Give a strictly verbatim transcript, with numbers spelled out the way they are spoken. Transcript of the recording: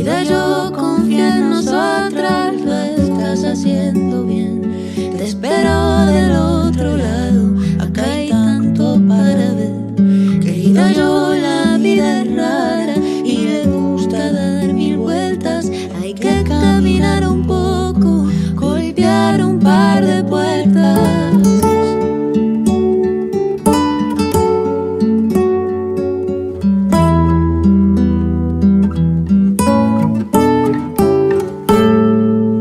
Querida, yo confío en nosotras, lo estás haciendo bien. Te espero del otro lado, acá hay tanto para ver. Querida, yo la vida es rara y le gusta dar mil vueltas. Hay que